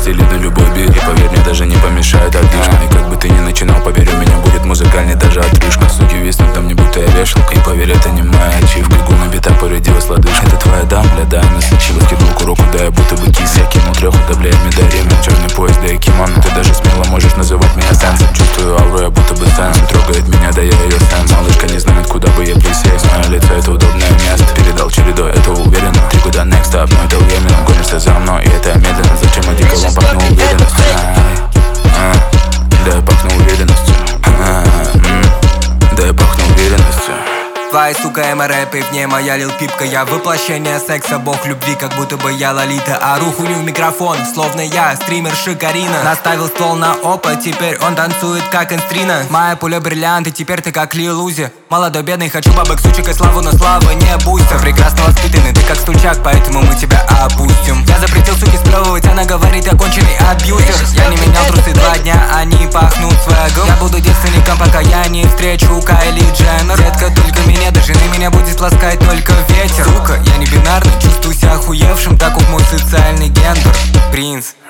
стиле на любой бит. И поверь мне, даже не помешает отдышка. И как бы ты ни начинал, поверь, у меня будет музыкальный даже отрыжка. Суки виснут на мне, будто я вешалка. И поверь, это не моя ачивка. Гу на битах повредилась лодыжка. Это твоя дам, бля, да, она случилась. Кидулку руку, да, я будто бы кис. Я кинул треху, да, бля, медарем. Черный поезд, да и кимоно. Ты даже смело можешь называть меня сенсом. Чувствую ауру, я будто бы сенсом. Трогает меня, да я ее сам. Малышка не знает, куда бы я присесть. Мое лицо — это удобное место. Передал чередой, это уверенно. 3 года next up, но это временно. Гонишься за мной, и это медленно. Зачем я дико вам пахну уверенностью? Да я пахну уверенностью. Да я пахну уверенностью. Твои, сука, эмо-рэпы, в ней моя лил-пипка. Я воплощение секса, бог любви, как будто бы я Лолита. Ору хуйню в микрофон, словно я стример Шикарина. Наставил ствол на опыт, теперь он танцует как инстрина. Моя пуля бриллиант, и теперь ты как Лил Узи. Молодой бедный, хочу бабок, сучек и славу, но слава не бустер. Прекрасно воспитанный, ты как стульчак, поэтому мы тебя опустим. Я запретил суки сплевывать, она говорит, я конченый абьюзер. Я не менял трусы 2 дня, они пахнут свэгом. Я буду девственником, пока я не встречу Кайли Дженнер. Детка, только меня даже на меня будет ласкать только ветер. Сука, я не бинарный, чувствую себя охуевшим, таков мой социальный гендер. Принц.